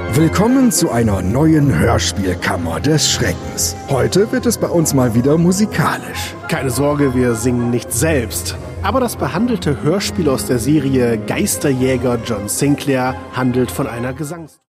Willkommen zu einer neuen Hörspielkammer des Schreckens. Heute wird es bei uns mal wieder musikalisch. Keine Sorge, wir singen nicht selbst. Aber das behandelte Hörspiel aus der Serie Geisterjäger John Sinclair handelt von einer